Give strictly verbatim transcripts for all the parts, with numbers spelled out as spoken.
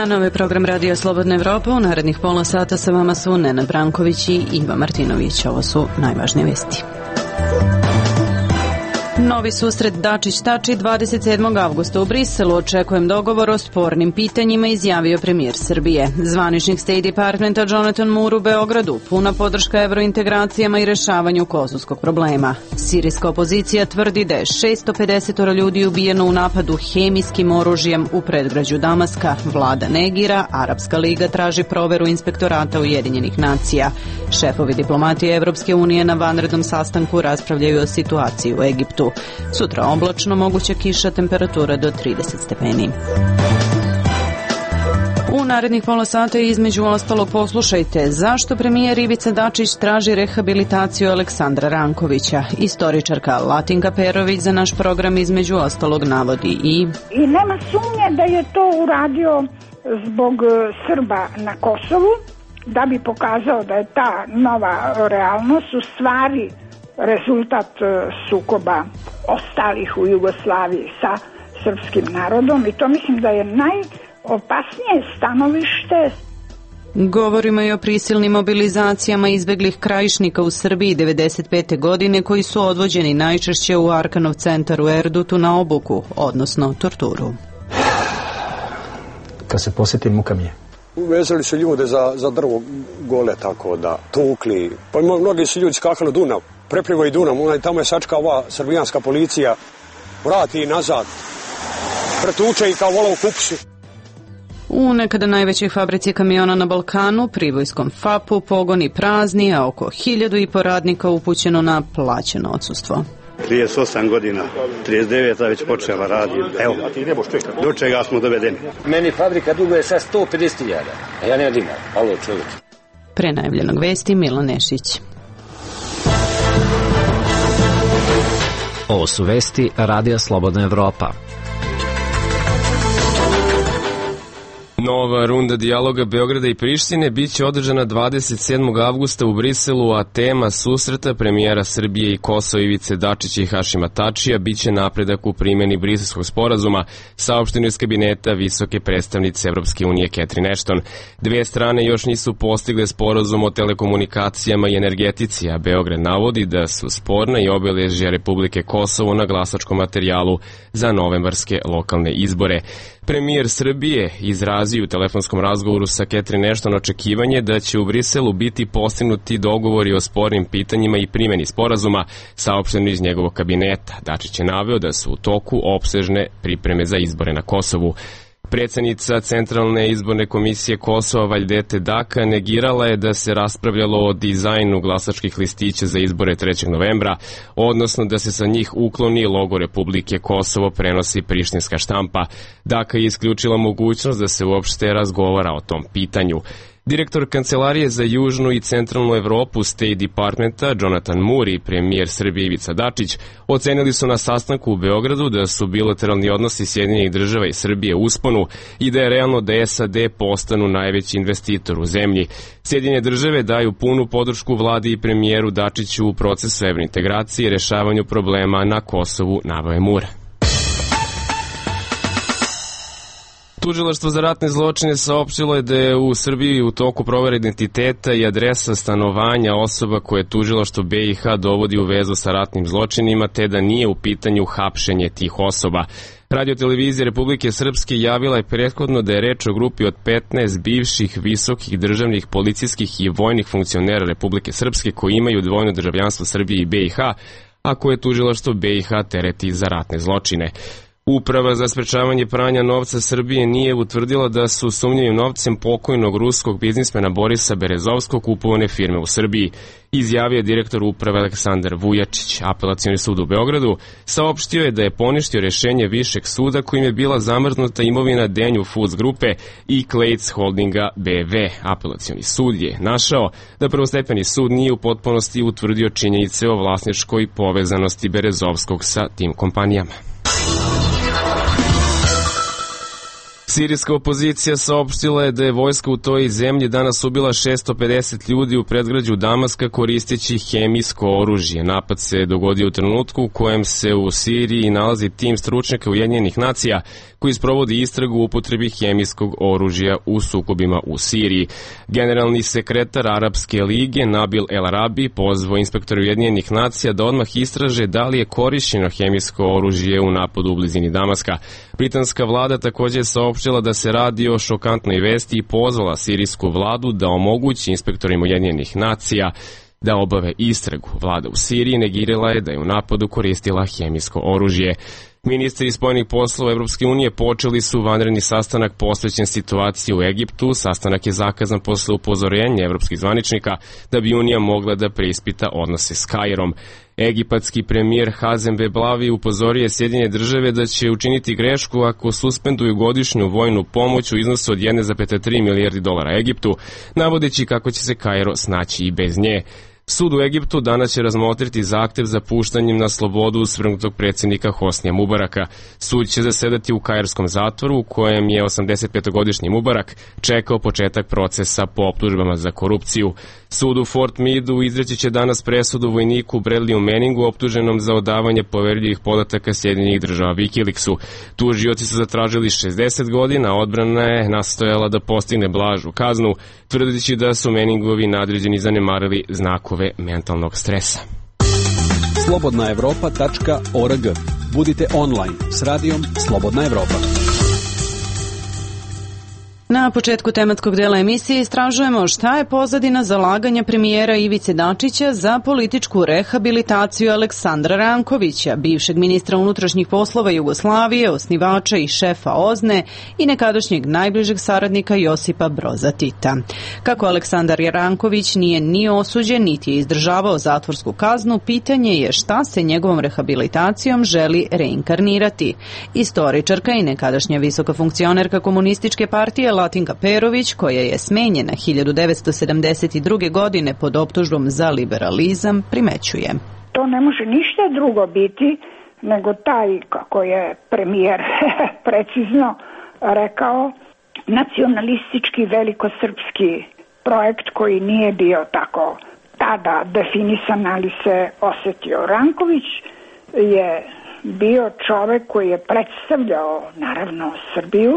dan, ovaj program Radio Slobodna Evropa. U narednih pola sata sa vama su Nenad Branković i Iva Martinović. Ovo su najvažnije vesti. Novi susret Dačić-Tači dvadeset sedmog avgusta u Briselu. Očekujem dogovor o spornim pitanjima, izjavio premijer Srbije. Zvaničnik State Departmenta Jonathan Moore u Beogradu. Puna podrška evrointegracijama i rešavanju kosovskog problema. Sirijska opozicija tvrdi da je šesto pedeset ljudi ubijeno u napadu hemijskim oružjem u predgrađu Damaska. Vlada negira, Arapska liga traži proveru inspektorata Ujedinjenih nacija. Šefovi diplomatije Evropske unije na vanrednom sastanku raspravljaju o situaciji u Egiptu. Sutra oblačno, moguća kiša, temperatura do trideset stepeni. U narednih pola sata između ostalog poslušajte zašto premijer Ivica Dačić traži rehabilitaciju Aleksandra Rankovića. Istoričarka Latinka Perović za naš program između ostalog navodi i... I nema sumnje da je to uradio zbog Srba na Kosovu, da bi pokazao da je ta nova realnost u stvari rezultat sukoba ostalih u Jugoslaviji sa srpskim narodom, i to mislim da je najopasnije stanovište. Govorimo i o prisilnim mobilizacijama izbeglih krajišnika u Srbiji devedeset pete godine koji su odvođeni najčešće u Arkanov centar u Erdutu na obuku, odnosno torturu. Kad se posjeti, muka mi je. Uvezali su ljude za, za drvo gole, tako da tukli. Pa mnogi su ljudi skakali Dunav, preplivaju Dunav, onaj tamo je sačka ova srbijanska policija, vrati i nazad, pretuče i kao vola u kupsu. U nekada najvećoj fabrici kamiona na Balkanu, privojskom fapu, pogoni prazni, a oko hiljadu i po radnika upućeno na plaćeno odsustvo. trideset osam godina, trideset devet već počela radi. Evo, do čega smo dovedeni. Meni fabrika duguje sa sto pedeset hiljada, a ja ne dinar. Alo, čovječ. Pre najavljenog vesti Milan Nešić. Ovo su vesti Radija Slobodna Evropa. Nova runda dijaloga Beograda i Prištine biće održana dvadeset sedmog avgusta u Briselu, a tema susreta premijera Srbije i Kosova Ivice Dačića i Hašima Tačija biće napredak u primjeni Briselskog sporazuma, saopšteno iz kabineta visoke predstavnice Evropske unije Catherine Ashton. Dve strane još nisu postigle sporazum o telekomunikacijama i energetici, a Beograd navodi da su sporna i obeležja Republike Kosovo na glasačkom materijalu za novembarske lokalne izbore. Premijer Srbije izrazio u telefonskom razgovoru sa Catherine Ashton očekivanje da će u Briselu biti postignuti dogovori o spornim pitanjima i primjeni sporazuma, saopšteno iz njegovog kabineta. Dačić je naveo da su u toku opsežne pripreme za izbore na Kosovu. Predsjednica Centralne izborne komisije Kosova Vajdete Daka negirala je da se raspravljalo o dizajnu glasačkih listića za izbore trećeg novembra, odnosno da se sa njih ukloni logo Republike Kosovo, prenosi prištinska štampa. Daka je isključila mogućnost da se uopšte razgovara o tom pitanju. Direktor Kancelarije za Južnu i Centralnu Evropu State Departmenta Jonathan Moore i premijer Srbije Ivica Dačić ocenili su na sastanku u Beogradu da su bilateralni odnosi Sjedinjenih država i Srbije u usponu i da je realno da S A D postanu najveći investitor u zemlji. Sjedinjene države daju punu podršku vladi i premijeru Dačiću u procesu evrointegracije i rešavanju problema na Kosovu, naveo Moore. Tužilaštvo za ratne zločine saopštilo je da je u Srbiji u toku provere identiteta i adresa stanovanja osoba koje tužilaštvo B i H dovodi u vezu sa ratnim zločinima, te da nije u pitanju hapšenje tih osoba. Radio-televizija Republike Srpske javila je prethodno da je reč o grupi od petnaest bivših visokih državnih, policijskih i vojnih funkcionera Republike Srpske koji imaju dvojno državljanstvo Srbije i B i H, a koje tužilaštvo B i H tereti za ratne zločine. Uprava za sprečavanje pranja novca Srbije nije utvrdila da su sumnjivim novcem pokojnog ruskog biznismena Borisa Berezovskog kupovane firme u Srbiji, izjavio je direktor uprave Aleksandar Vujačić. Apelacioni sud u Beogradu saopštio je da je poništio rešenje Višeg suda kojim je bila zamrznuta imovina Denju Foods grupe i Klejc Holdinga B V. Apelacioni sud je našao da prvostepeni sud nije u potpunosti utvrdio činjenice o vlasničkoj povezanosti Berezovskog sa tim kompanijama. Sirijska opozicija saopštila je da je vojska u toj zemlji danas ubila šesto pedeset ljudi u predgrađu Damaska koristeći hemijsko oružje. Napad se dogodio u trenutku u kojem se u Siriji nalazi tim stručnjaka Ujedinjenih nacija koji sprovodi istragu u upotrebi hemijskog oružja u sukobima u Siriji. Generalni sekretar Arapske lige Nabil El Arabi pozvao inspektora Ujedinjenih nacija da odmah istraže da li je korišćeno hemijsko oružje u napadu u blizini Damaska. Britanska vlada također je saopštila da se radi o šokantnoj vesti i pozvala sirijsku vladu da omogući inspektorima Ujedinjenih nacija da obave istragu. Vlada u Siriji negirala je da je u napadu koristila hemijsko oružje. Ministri spoljnih poslova Evropske unije počeli su vanredni sastanak posvećen situaciji u Egiptu. Sastanak je zakazan posle upozorenja evropskih zvaničnika da bi Unija mogla da preispita odnose s Kairom. Egipatski premijer Hazem Beblavi upozorio je Sjedinjene države da će učiniti grešku ako suspenduju godišnju vojnu pomoć u iznosu od jedne zarez tri milijardi dolara Egiptu, navodeći kako će se Kairo snaći i bez nje. Sud u Egiptu danas će razmotriti zahtev za puštanjem na slobodu svrgnutog predsjednika Hosnija Mubaraka. Sud će zasedati u kairskom zatvoru u kojem je osamdesetpetogodišnji Mubarak čekao početak procesa po optužbama za korupciju. Sud u Fort Meadu izreći će danas presudu vojniku Bradleyu Manningu optuženom za odavanje poverljivih podataka Sjedinjenih država Wikileaksu. Tužioci su zatražili šezdeset godina, odbrana je nastojala da postigne blažu kaznu, tvrdeći da su Manningovi nadređeni zanemarili znakove mentalnog stresa. slobodna evropa tačka org. Budite online s radijom Slobodna Evropa. Na početku tematskog dela emisije istražujemo šta je pozadina zalaganja premijera Ivice Dačića za političku rehabilitaciju Aleksandra Rankovića, bivšeg ministra unutrašnjih poslova Jugoslavije, osnivača i šefa OZNE i nekadašnjeg najbližeg saradnika Josipa Broza Tita. Kako Aleksandar Ranković nije ni osuđen, niti je izdržavao zatvorsku kaznu, pitanje je šta se njegovom rehabilitacijom želi reinkarnirati. Istoričarka i nekadašnja visoka funkcionerka komunističke partije Latinka Perović, koja je smenjena hiljadu devetsto sedamdeset druge. godine pod optužbom za liberalizam, primećuje. To ne može ništa drugo biti nego taj, kako je premijer precizno rekao, nacionalistički velikosrpski projekt koji nije bio tako tada definisan, ali se osetio. Ranković je bio čovek koji je predstavljao, naravno, Srbiju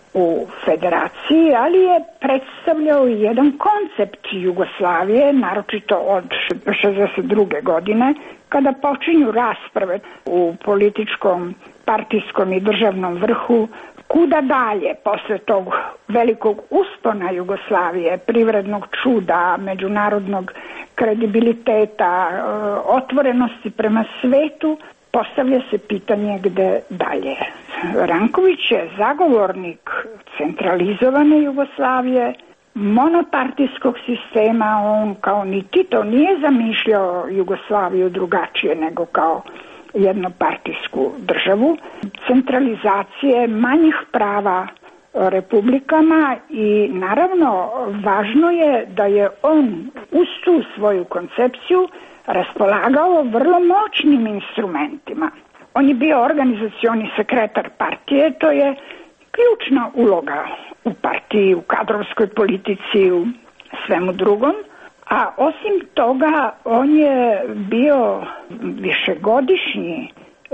u federaciji, ali je predstavljao i jedan koncept Jugoslavije, naročito od šezdeset druge. godine, kada počinju rasprave u političkom, partijskom i državnom vrhu, kuda dalje posle tog velikog uspona Jugoslavije, privrednog čuda, međunarodnog kredibiliteta, otvorenosti prema svetu, postavlja se pitanje gde dalje. Ranković je zagovornik centralizovane Jugoslavije, monopartijskog sistema. On kao ni Tito nije zamišljao Jugoslaviju drugačije nego kao jednopartijsku državu, centralizacije manjih prava republikama i naravno važno je da je on uz tu svoju koncepciju raspolagao vrlo moćnim instrumentima. On je bio organizacioni sekretar partije, to je ključna uloga u partiji, u kadrovskoj politici, u svemu drugom. A osim toga, on je bio višegodišnji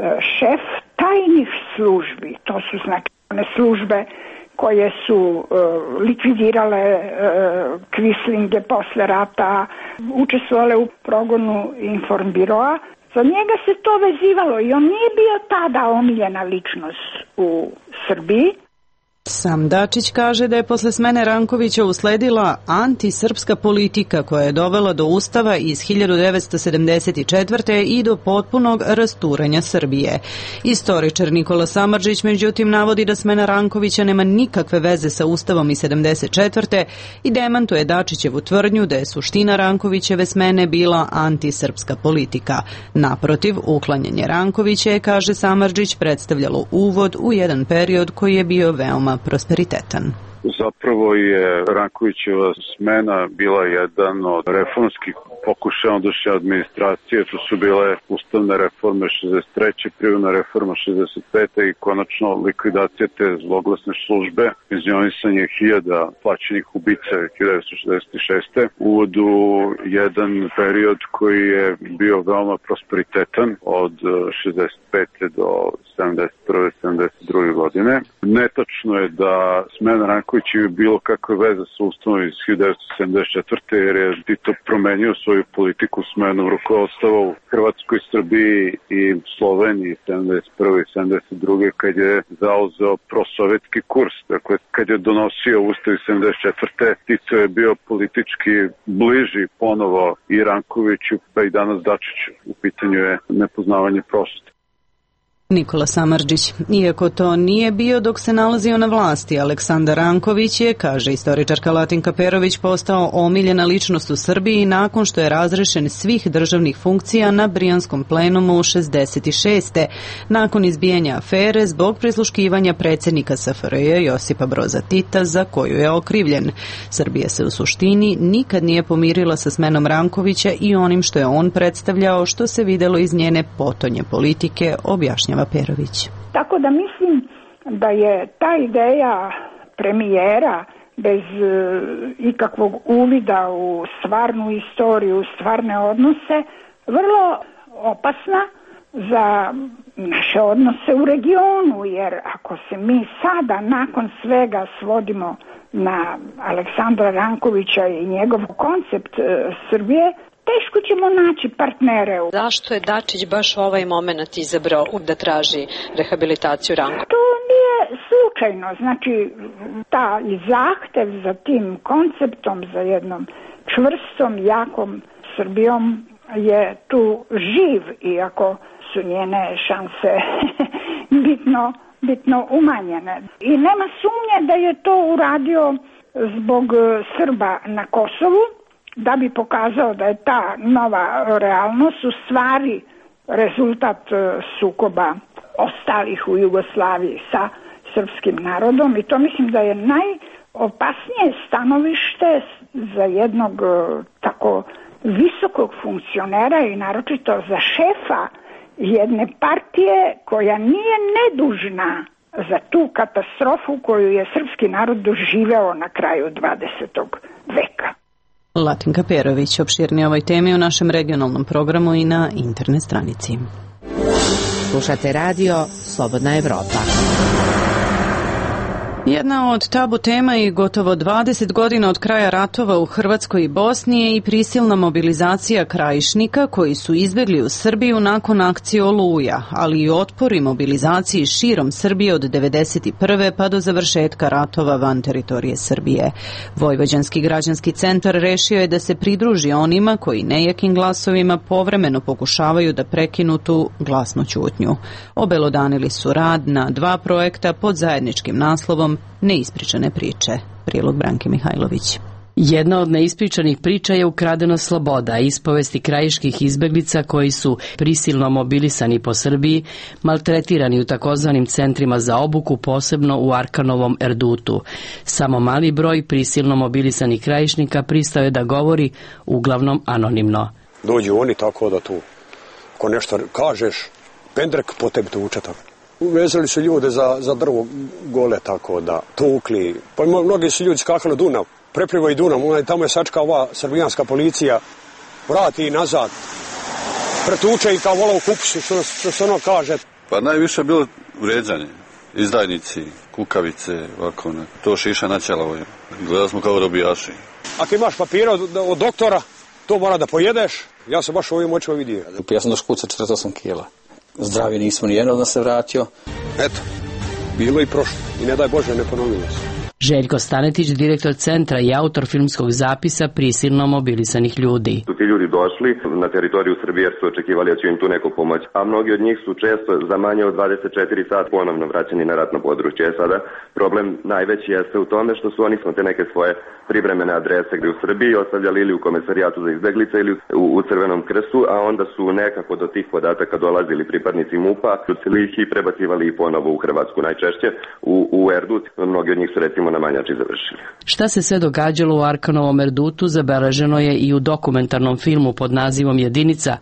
šef tajnih službi. To su znači one službe koje su uh, likvidirale uh, kvislinge posle rata, učestvovale u progonu Informbiroa. Za njega se to vezivalo i on nije bio tada omiljena ličnost u Srbiji. Sam Dačić kaže da je posle smene Rankovića usledila antisrpska politika koja je dovela do Ustava iz hiljadu devetsto sedamdeset četvrte. i do potpunog rasturanja Srbije. Istoričar Nikola Samardžić međutim navodi da smena Rankovića nema nikakve veze sa Ustavom iz sedamdeset četvrte. i demantuje Dačićevu tvrdnju da je suština Rankovićeve smene bila antisrpska politika. Naprotiv, uklanjanje Rankovića je, kaže Samardžić, predstavljalo uvod u jedan period koji je bio veoma prosperitetan. Zapravo je Rankovićeva smena bila jedan od reformskih pokušaj ondašnje administracije, to su bile ustavne reforme šezdeset treće, privredna reforma šezdeset pete i konačno likvidacija te zloglasne službe, penzionisanje hiljada plaćenih ubica hiljadu devetsto šezdeset šeste. Uvod u jedan period koji je bio veoma prosperitetan od šezdeset pete do sedamdeset prve sedamdeset druge godine. Netačno je da smena Rankovića je bilo kakve veze sa ustavom iz hiljadu devetsto sedamdeset četvrte jer je Tito promenio svoju politiku smenom rukovodstva u Hrvatskoj, Srbiji i Sloveniji sedamdeset prve i sedamdeset druge kad je zauzeo prosovjetski kurs. Dakle, kad je donosio ustav iz sedamdeset četvrte Tito je bio politički bliži ponovo i Rankoviću pa i danas Dačiću. U pitanju je nepoznavanje prošlosti. Nikola Samardžić. Iako to nije bio dok se nalazio na vlasti, Aleksandar Ranković je, kaže istoričarka Latinka Perović, postao omiljena ličnost u Srbiji nakon što je razrešen svih državnih funkcija na Brijanskom plenumu šezdeset šeste. nakon izbijanja afere zbog prisluškivanja predsjednika S F R J Josipa Broza Tita za koju je okrivljen. Srbija se u suštini nikad nije pomirila sa smenom Rankovića i onim što je on predstavljao, što se videlo iz njene potonje politike, objašnjava Perović. Tako da mislim da je ta ideja premijera bez e, ikakvog uvida u stvarnu istoriju, stvarne odnose, vrlo opasna za naše odnose u regionu, jer ako se mi sada nakon svega svodimo na Aleksandra Rankovića i njegov koncept e, Srbije, teško ćemo naći partnere. Zašto je Dačić baš ovaj moment izabrao da traži rehabilitaciju Rankovića? To nije slučajno. Znači, ta zahtev za tim konceptom, za jednom čvrstom, jakom Srbijom je tu živ, iako su njene šanse bitno, bitno umanjene. I nema sumnje da je to uradio zbog Srba na Kosovu, da bi pokazao da je ta nova realnost u stvari rezultat sukoba ostalih u Jugoslaviji sa srpskim narodom, i to mislim da je najopasnije stanovište za jednog tako visokog funkcionera i naročito za šefa jedne partije koja nije nedužna za tu katastrofu koju je srpski narod doživeo na kraju dvadesetog veka. Latinka Perović, opširnije ovoj temi u našem regionalnom programu i na internet stranici. Slušate radio Slobodna Evropa. Jedna od tabu tema i gotovo dvadeset godina od kraja ratova u Hrvatskoj i Bosni je i prisilna mobilizacija Krajišnika koji su izbjegli u Srbiju nakon akcije Oluja, ali i otpor i mobilizaciji širom Srbije od devedeset prve pa do završetka ratova van teritorije Srbije. Vojvođanski građanski centar rešio je da se pridruži onima koji nejakim glasovima povremeno pokušavaju da prekinu tu glasnu ćutnju. Obelodanili su rad na dva projekta pod zajedničkim naslovom Neispričane priče. Prilog Branke Mihajlović. Jedna od neispričanih priča je Ukradena sloboda, ispovesti krajiških izbeglica koji su prisilno mobilisani po Srbiji, maltretirani u takozvanim centrima za obuku, posebno u Arkanovom Erdutu. Samo mali broj prisilno mobilisanih krajišnika pristao je da govori, uglavnom anonimno. Dođu oni tako da tu, ako nešto kažeš, pendrek po tebi tuče tako. Uvezali su ljude za, za drvo gole tako da tukli. Pa mnogi su ljudi skakali Dunav, preplivaju Dunav, onaj tamo je sačka ova srbijanska policija, vrati i nazad, pretuče i kao vola u kupusu, što, što se ono kaže. Pa najviše je bilo vređanje, izdajnici, kukavice, ovako, ne. To šiša na ćelavoj. Gledali smo kao robijaši. Ako imaš papira od, od doktora, to mora da pojedeš. Ja sam baš ovim očima vidio. Ja sam došao kuca četrdeset osam kila. Zdravi nismo, nijedno da se vratio. Eto, bilo i prošlo. I ne daj Bože, ne ponovilo se. Željko Stanetić, direktor centra i autor filmskog zapisa prisilno mobilisanih ljudi. Su ti ljudi došli na teritoriju Srbije jer su očekivali da će im tu neko pomoć, a mnogi od njih su često za manje od dvadeset četiri sata ponovno vraćeni na ratno područje. Sada problem najveći jeste u tome što su oni te neke svoje privremene adrese gdje u Srbiji ostavljali ili u komesarijatu za izbeglice ili u, u Crvenom krstu, a onda su nekako do tih podataka dolazili pripadnici MUP-a, ucili ih i prebacivali i ponovo u Hrvatsku. Najčešće u, u Erdut, mnogi od njih su recimo smo na Manjači završili. Šta se sve događalo u Arkanovom Erdutu zabeleženo je i u dokumentarnom filmu pod nazivom Jedinica.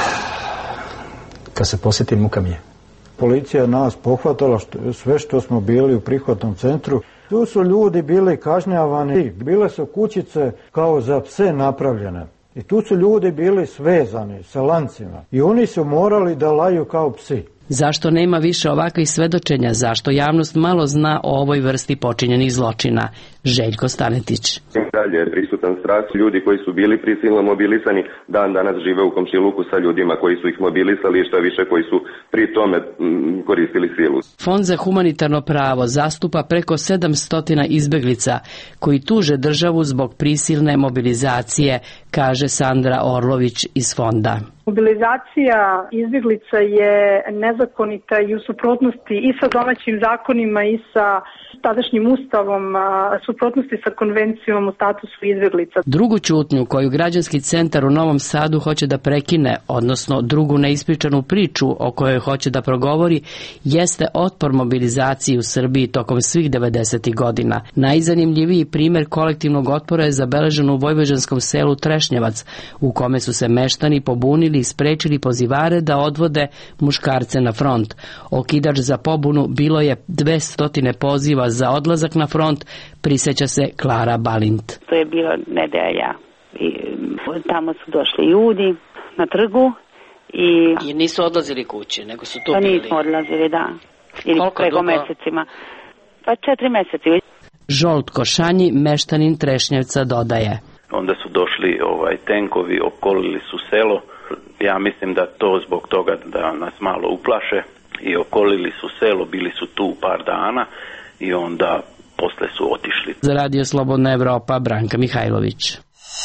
Kad se posjetim, muka mi je. Policija nas pohvatala što, sve što smo bili u prihvatnom centru. Tu su ljudi bili kažnjavani, bile su kućice kao za pse napravljene. I tu su ljudi bili svezani sa lancima i oni su morali da laju kao psi. Zašto nema više ovakvih svedočenja? Zašto javnost malo zna o ovoj vrsti počinjenih zločina? Željko Stanetić. Dalje je prisutan strah. Ljudi koji su bili prisilno mobilisani dan danas žive u komšiluku sa ljudima koji su ih mobilisali i šta više koji su pri tome m, koristili silu. Fond za humanitarno pravo zastupa preko sedamsto izbeglica koji tuže državu zbog prisilne mobilizacije, kaže Sandra Orlović iz fonda. Mobilizacija izbjeglica je nezakonita i u suprotnosti i sa domaćim zakonima i sa tadašnjim ustavom, suprotnosti sa konvencijom o statusu izbjeglica. Drugu ćutnju koju građanski centar u Novom Sadu hoće da prekine, odnosno drugu neispričanu priču o kojoj hoće da progovori, jeste otpor mobilizaciji u Srbiji tokom svih devedesetih godina. Najzanimljiviji primjer kolektivnog otpora je zabeležen u vojvođanskom selu Trešnjevac, u kome su se meštani pobunili i sprečili pozivare da odvode muškarce na front. Okidač za pobunu bilo je dvesta poziva za odlazak na front, prisjeća se Klara Balint. To je bilo nedelja i tamo su došli ljudi na trgu i... I nisu odlazili kući, nego su tu pa bili. Nismo odlazili, da. Ili Koliko preko dugo? mesecima. Pa četiri meseci. Žolt Košanji, meštanin Trešnjevca, dodaje. Onda su došli ovaj tenkovi, opkolili su selo. Ja mislim da to zbog toga da nas malo uplaše i okolili su selo, bili su tu par dana i onda posle su otišli. Za Radio Slobodna Evropa, Branka Mihajlović.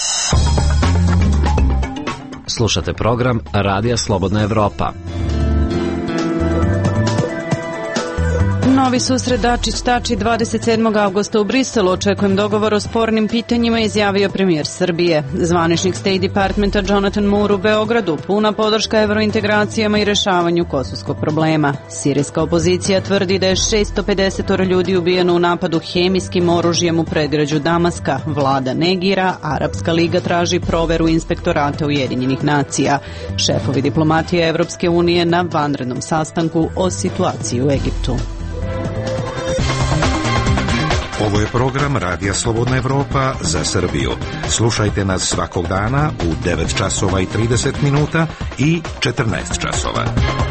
Slušate program Radija Slobodna Evropa. Novi susret Dačić-Tači dvadeset sedmog avgusta u Briselu. Očekujem dogovor o spornim pitanjima, izjavio premijer Srbije. Zvaničnik State Departmenta Jonathan Moore u Beogradu. Puna podrška evrointegracijama i rešavanju kosovskog problema. Sirijska opozicija tvrdi da je šesto pedeset ljudi ubijeno u napadu hemijskim oružjem u predgrađu Damaska. Vlada negira, Arapska liga traži proveru inspektorata Ujedinjenih nacija. Šefovi diplomatije Evropske unije na vanrednom sastanku o situaciji u Egiptu. Ovo je program Radija Slobodna Evropa za Srbiju. Slušajte nas svakog dana u devet časova i trideset minuta i četrnaest časova.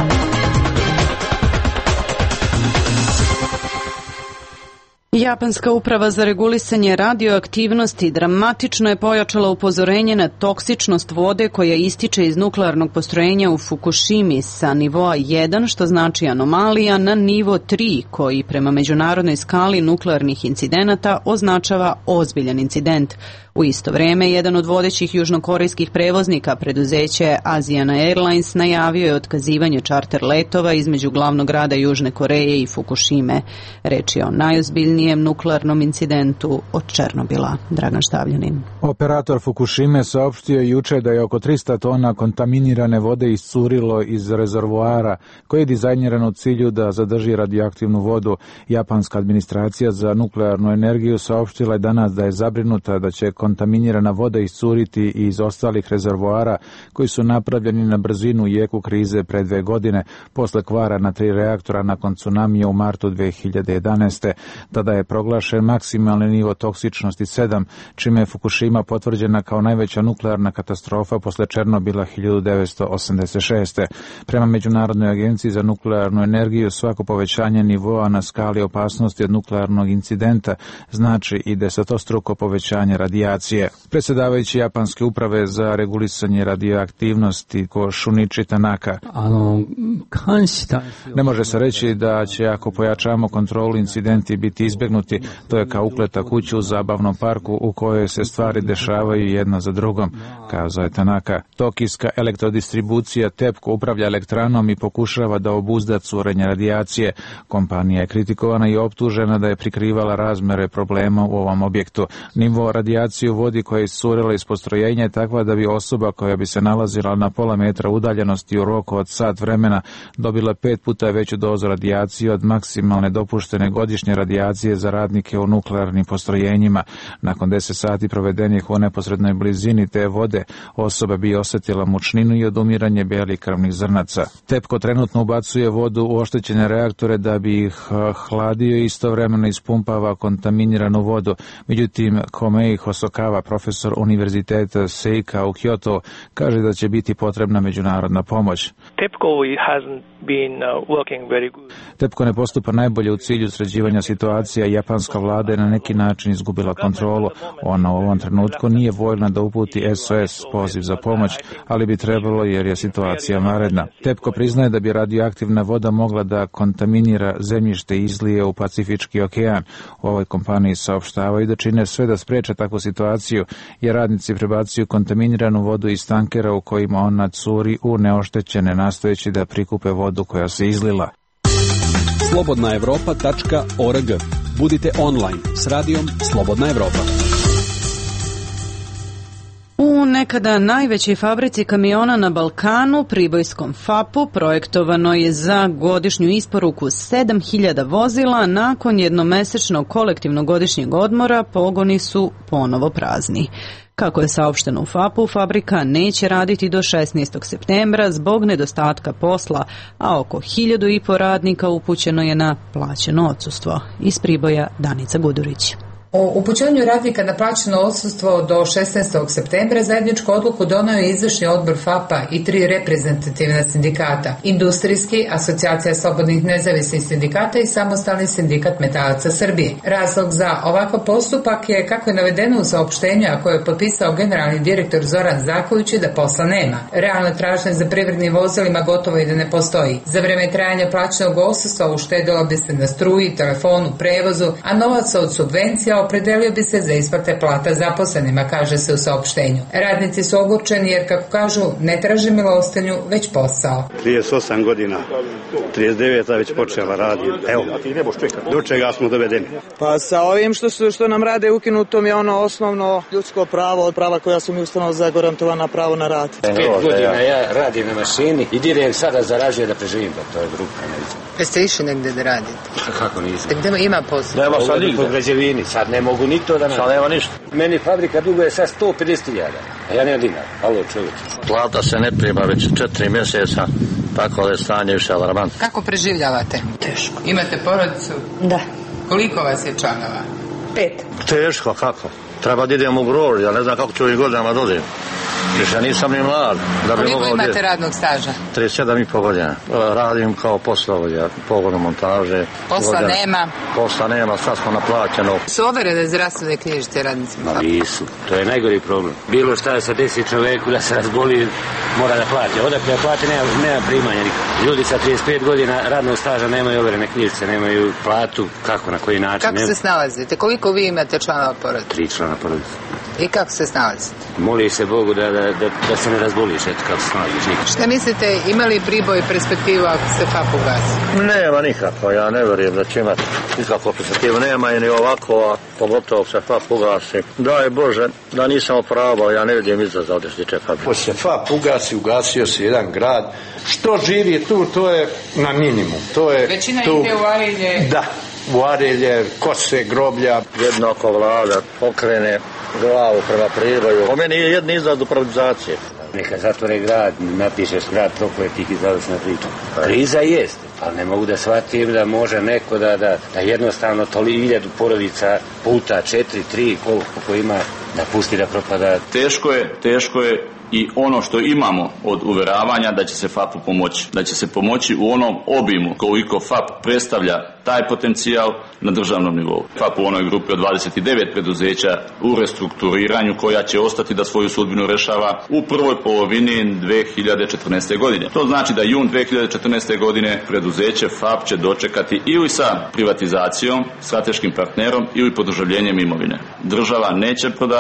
Japanska uprava za regulisanje radioaktivnosti dramatično je pojačala upozorenje na toksičnost vode koja ističe iz nuklearnog postrojenja u Fukushimi sa nivoa jedan, što znači anomalija, na nivo tri, koji prema međunarodnoj skali nuklearnih incidenata označava ozbiljan incident. U isto vreme, jedan od vodećih južnokorejskih prevoznika, preduzeće Asiana Airlines, najavio je otkazivanje čarter letova između glavnog grada Južne Koreje i Fukushime. Reč je o najozbiljnijem nuklearnom incidentu od Černobila. Dragan Štavljanin. Operator Fukushime saopštio juče da je oko trista tona kontaminirane vode iscurilo iz rezervoara koji je dizajniran u cilju da zadrži radioaktivnu vodu. Japanska administracija za nuklearnu energiju saopštila je danas da je zabrinuta da će kontaminirana voda iscuriti iz ostalih rezervoara koji su napravljeni na brzinu u jeku krize pre dve godine posle kvara na tri reaktora nakon tsunamija u martu dve hiljade jedanaeste. Tada je proglašen maksimalni nivo toksičnosti sedam, čime je Fukushima potvrđena kao najveća nuklearna katastrofa posle Černobila hiljadu devetsto osamdeset šeste. Prema Međunarodnoj agenciji za nuklearnu energiju, svako povećanje nivoa na skali opasnosti od nuklearnog incidenta znači i desetostruko povećanje radijacije. Predsjedavajući Japanske uprave za regulisanje radioaktivnosti Ko Shunichi Tanaka: ne može se reći da će, ako pojačamo kontrolu, incidenti biti izbjegnuti. To je kao ukleta kuću u zabavnom parku u kojoj se stvari dešavaju jedna za drugom, kazao je Tanaka. Tokijska elektrodistribucija TEPCO upravlja elektranom i pokušava da obuzda curenje radijacije. Kompanija je kritikovana i optužena da je prikrivala razmere problema u ovom objektu. Nivo radijacije koncentracija u vodi koja je iscurila iz postrojenja je takva da bi osoba koja bi se nalazila na pola metra udaljenosti u roku od sat vremena dobila pet puta veću dozu radijacije od maksimalne dopuštene godišnje radijacije za radnike u nuklearnim postrojenjima. Nakon deset sati provedenih u neposrednoj blizini te vode, osoba bi osjetila mučninu i odumiranje belih krvnih zrnaca. TEPCO trenutno ubacuje vodu u oštećene reaktore da bi ih hladio i istovremeno ispumpava kontaminiranu vodu. Međutim, Komei Hosokawa, profesor Univerziteta Seika u Kyoto, kaže da će biti potrebna međunarodna pomoć. TEPCO ne postupa najbolje u cilju sređivanja situacija i japanska vlada je na neki način izgubila kontrolu. Ona u ovom trenutku nije voljna da uputi S O S poziv za pomoć, ali bi trebalo jer je situacija vanredna. TEPCO priznaje da bi radioaktivna voda mogla da kontaminira zemljište i izlije u Pacifički okean. U ovoj kompaniji saopštavaju da čine sve da spreče takvu situaciju, jer radnici prebacuju kontaminiranu vodu iz tankera u kojima ona curi u neoštećene, nastojeći da prikupe vodu koja se izlila. slobodna evropa tačka org. Budite online s radijom Slobodna Evropa. U nekada najvećoj fabrici kamiona na Balkanu, pribojskom fapu, projektovano je za godišnju isporuku sedam hiljada vozila. Nakon jednomesečnog kolektivnog godišnjeg odmora, pogoni su ponovo prazni. Kako je saopšteno u fapu, fabrika neće raditi do šesnaestog septembra zbog nedostatka posla, a oko hiljadu i po radnika upućeno je na plaćeno odsustvo. Iz Priboja Danica Gudurić. O upućenju radnika na plaćeno odsustvo do šesnaestog septembra zajedničku odluku doneo je izvršni odbor FAP-a i tri reprezentativna sindikata: Industrijski, Asocijacija slobodnih nezavisnih sindikata i Samostalni sindikat metalaca Srbije. Razlog za ovakav postupak je, kako je navedeno u saopštenju, a koje je potpisao generalni direktor Zoran Zaković, da posla nema. Realna tražnja za privrednim vozilima gotovo i da ne postoji. Za vreme trajanja plaćenog odsustva uštedilo bi se na struji, telefonu, prevozu, a novac od subvencija opredelio bi se za isplate plata zaposlenima, kaže se u saopštenju. Radnici su ogorčeni jer, kako kažu, ne traže milostinju, već posao. trideset osam godina, trideset devet već počela raditi. Evo, do čega smo dovedeni? Pa sa ovim što, su, što nam rade ukinutom je ono osnovno ljudsko pravo, od prava koja su mi ustanovno zagarantovana, pravo na rad. Pet godina ja radim na mašini i direm sada zarađuje da preživim, pa to je druga. Jeste išli negde da radite? Kako nisam? Gde ima posao? Nema sad nigde. Po građevini, sad ne mogu ni to da nađem. Sad nema ništa. Meni fabrika duguje sad sto pedeset hiljada, a ja nemam dinar. Alo, čovječ. Plata se ne prima već četiri mjeseca, tako da je stanje više alarmantno. Kako preživljavate? Teško. Imate porodicu? Da. Koliko vas je članova? Pet. Teško, kako? Treba da idem u grož, ja ne znam kako ću ovih godinama dođem. Više nisam ni mlad. Da bi Koliko imate dje... radnog staža? trideset sedam i pol godina. Radim kao poslovođa, pogodno montaže. Posla godina. Nema? Posla nema, sad smo naplaćeno. Su overene zdravstvene knjižice radnicima? Ma nisu, to je najgori problem. Bilo šta se desi čoveku da se razboli, mora da plati. Odakle da plati, nema, nema primanja nikako. Ljudi sa trideset pet godina radnog staža nemaju overene knjižice, nemaju platu, kako, na koji način. Kako nema... se snalazite? Koliko vi imate članova porodice? Tri člana porodice. I kako se snalazite? Moli se Bogu da, da, da, da se ne razboliš, eto kako se snalaziš nikako. Šta mislite, ima li Priboj perspektivu ako se F A P ugasi? Nema nikako, ja ne vjerujem da će imati nikakvu perspektivu. Nema i ni ovako, a pogotovo se F A P ugasi. Daj Bože, da nisam opravao, ja ne vidim izlaza ovdje što tiče fabrike. Ako se F A P ugasi, ugasio se jedan grad. Što živi tu, to je na minimum. To je Većina tu... ide u Arilje. Da, u Arilje, kose, groblja. Jedno ako vlada pokrene glavu prema Priboju. Po meni je jedni izlaz do privatizacije. Neka zatvore grad, napišeš grad prokletih i završna priča. Kriza jest, ali ne mogu da shvatim da može neko da, da, da jednostavno toli hiljadu porodica puta četiri, tri, koliko ima, da pusti da propada. Teško je, teško je i ono što imamo od uveravanja da će se F A P-u pomoći. Da će se pomoći u onom obimu koliko F A P predstavlja taj potencijal na državnom nivou. F A P u onoj grupi od dvadeset devet preduzeća u restrukturiranju koja će ostati da svoju sudbinu rešava u prvoj polovini dve hiljade četrnaeste. godine. To znači da jun dve hiljade četrnaeste. godine preduzeće F A P će dočekati ili sa privatizacijom, strateškim partnerom ili podržavljenjem imovine. Država neće prodavati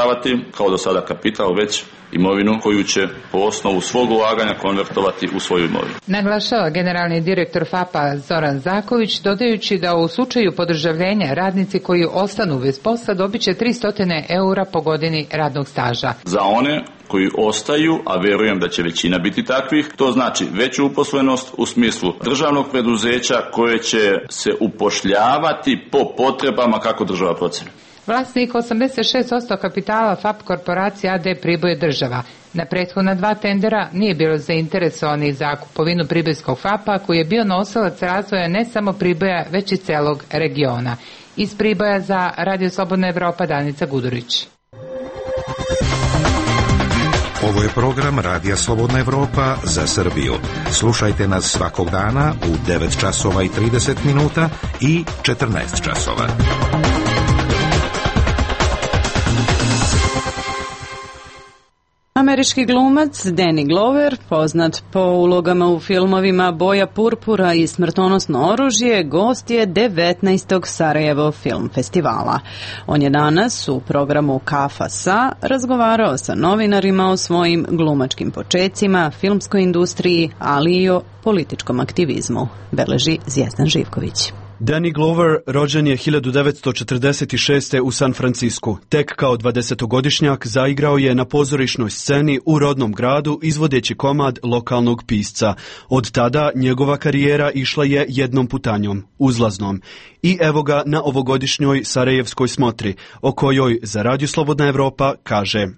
izdavati kao do sada kapital, već imovinu koju će po osnovu svog ulaganja konvertovati u svoju imovinu. Naglašava generalni direktor F A P-a Zoran Zaković, dodajući da u slučaju podržavljenja radnici koji ostanu bez posla dobit će tristo eura po godini radnog staža. Za one koji ostaju, a verujem da će većina biti takvih, to znači veću uposlenost u smislu državnog preduzeća koje će se upošljavati po potrebama kako država proceni. Vlasnik osamdeset šest posto kapitala F A P korporacija A D Priboj je država. Na prethodna dva tendera nije bilo zainteresovanih za kupovinu pribojskog F A P-a koji je bio nosilac razvoja ne samo Priboja već i celog regiona. Iz Priboja za Radio Slobodna Evropa Danica Gudurić. Ovo je program Radija Slobodna Evropa za Srbiju. Slušajte nas svakog dana u devet časova i trideset minuta i četrnaest časova. Američki glumac Danny Glover, poznat po ulogama u filmovima Boja purpura i Smrtonosno oružje, gost je devetnaestog Sarajevo film festivala. On je danas u programu Kafa sa razgovarao sa novinarima o svojim glumačkim počecima, filmskoj industriji, ali i o političkom aktivizmu, beleži Zvjezdan Živković. Danny Glover rođen je hiljadu devetsto četrdeset šeste. u San Francisku. Tek kao dvadesetogodišnjak zaigrao je na pozorišnoj sceni u rodnom gradu izvodeći komad lokalnog pisca. Od tada njegova karijera išla je jednom putanjom, uzlaznom. I evo ga na ovogodišnjoj Sarajevskoj smotri, o kojoj za Radio Slobodna Evropa kaže: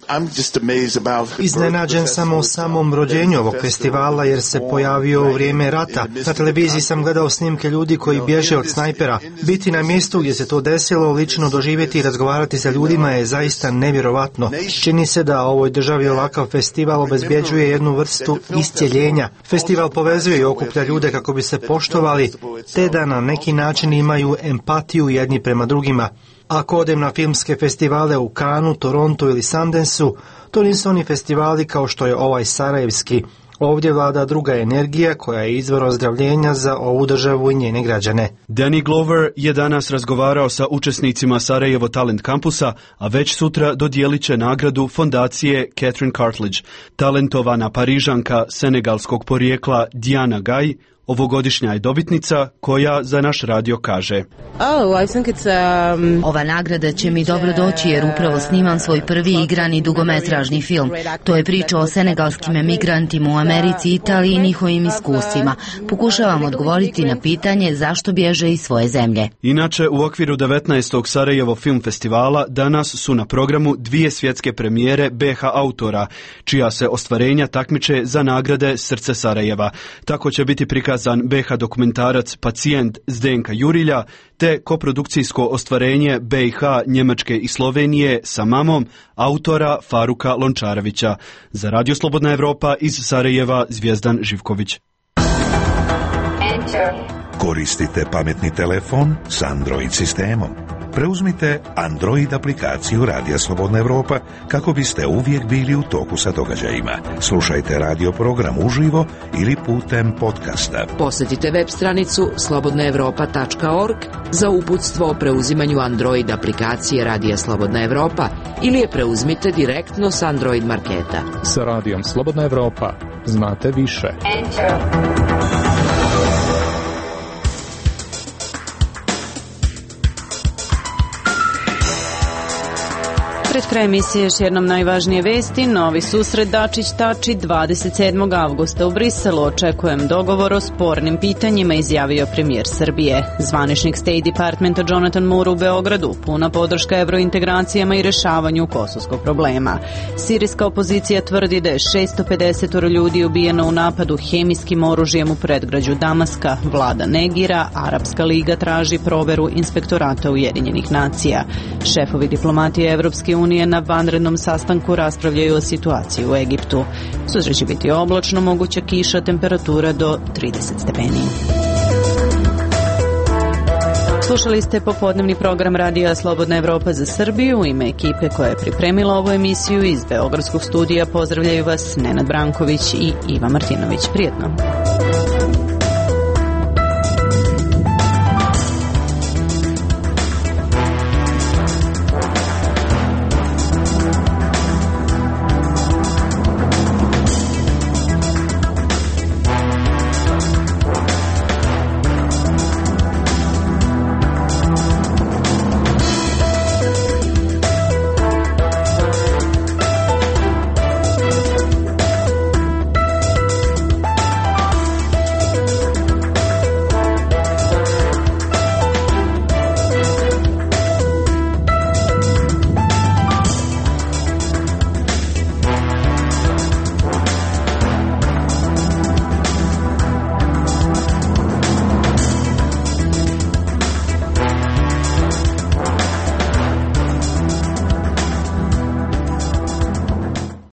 Iznenađen sam o samom rođenju ovog festivala jer se pojavio u vrijeme rata. Na televiziji sam gledao snimke ljudi koji bježe od snajpera. Biti na mjestu gdje se to desilo, lično doživjeti i razgovarati sa ljudima je zaista nevjerovatno. Čini se da ovoj državi ovakav festival obezbjeđuje jednu vrstu iscjeljenja. Festival povezuje i okuplja ljude kako bi se poštovali, te da na neki način imaju empatiju jedni prema drugima. Ako odem na filmske festivale u Kanu, Torontu ili Sundanceu, to nisu oni festivali kao što je ovaj sarajevski. Ovdje vlada druga energija koja je izvor ozdravljenja za ovu državu i njene građane. Danny Glover je danas razgovarao sa učesnicima Sarajevo Talent Kampusa, a već sutra dodijelit će nagradu fondacije Catherine Cartledge. Talentovana Parižanka senegalskog porijekla Diana Gaj ovogodišnja je dobitnica koja za naš radio kaže: Oh, I think it's, um, Ova nagrada će mi dobro doći jer upravo snimam svoj prvi igrani dugometražni film. To je priča o senegalskim emigrantima u Americi i Italiji i njihovim iskustvima. Pokušavam odgovoriti na pitanje zašto bježe iz svoje zemlje. Inače, u okviru devetnaestog Sarajevo film festivala danas su na programu dvije svjetske premijere B H autora, čija se ostvarenja takmiče za nagrade Srce Sarajeva. Tako će biti prikaz B H dokumentarac Pacijent Zdenka Jurilja, te koprodukcijsko ostvarenje B i H, Njemačke i Slovenije sa mamom autora Faruka Lončarevića. Za Radio Slobodna Evropa iz Sarajeva Zvjezdan Živković. Koristite pametni telefon s Android sistemom. Preuzmite Android aplikaciju Radija Slobodna Evropa kako biste uvijek bili u toku sa događajima. Slušajte radio program uživo ili putem podcasta. Posjetite web stranicu slobodna evropa tačka org za uputstvo o preuzimanju Android aplikacije Radija Slobodna Evropa ili je preuzmite direktno s Android marketa. Sa Radijom Slobodna Evropa znate više. Enter. Pred kraj emisije još jednom najvažnije vesti. Novi susret Dačić-Tači dvadeset sedmog avgusta u Briselu. Očekujem dogovor o spornim pitanjima, izjavio premijer Srbije. Zvaničnik State Departmenta Jonathan Moore u Beogradu. Puna podrška evrointegracijama i rešavanju kosovskog problema. Sirijska opozicija tvrdi da je šesto pedeset ljudi ubijeno u napadu hemijskim oružjem u predgrađu Damaska. Vlada negira, Arapska liga traži proveru inspektorata Ujedinjenih nacija. Šefovi diplomatije Evropske unije na vanrednom sastanku raspravljaju o situaciji u Egiptu. Sutra će biti oblačno, moguća kiša, temperatura do trideset stepeni. Slušali ste popodnevni program Radija Slobodna Evropa za Srbiju. U ime ekipe koja je pripremila ovu emisiju iz Beogradskog studija pozdravljaju vas Nenad Branković i Iva Martinović. Prijetno.